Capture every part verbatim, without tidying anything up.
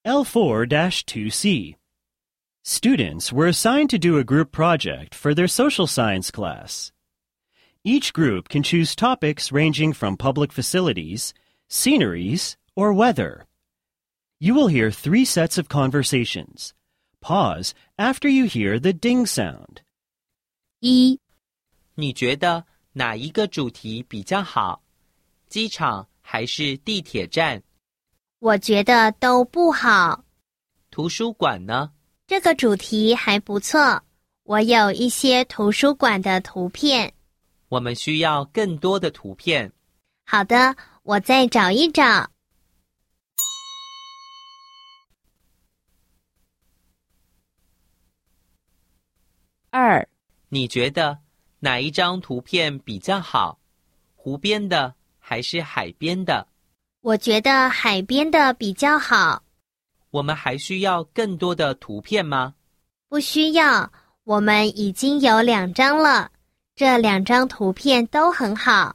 L four dash two C. Students were assigned to do a group project for their social science class. Each group can choose topics ranging from public facilities, sceneries, or weather. You will hear three sets of conversations. Pause after you hear the ding sound. 一、 你觉得哪一个主题比较好？机场还是地铁站？ 我觉得都不好。 图书馆呢？ 这个主题还不错，我有一些图书馆的图片。 我们需要更多的图片。 好的，我再找一找。二、 你觉得哪一张图片比较好？湖边的还是海边的？ 我觉得海边的比较好。 我们还需要更多的图片吗？ 不需要，我们已经有两张了，这两张图片都很好。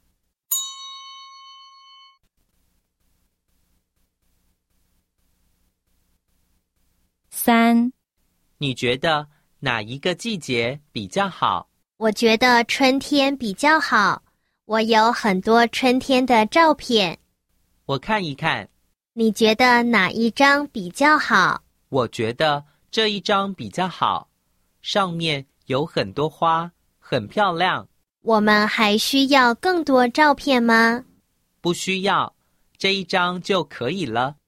三、 你觉得哪一个季节比较好？ 我觉得春天比较好，我有很多春天的照片。 我看一看。 你觉得哪一张比较好？ 我觉得这一张比较好，上面有很多花，很漂亮。 我们还需要更多照片吗？ 不需要，这一张就可以了。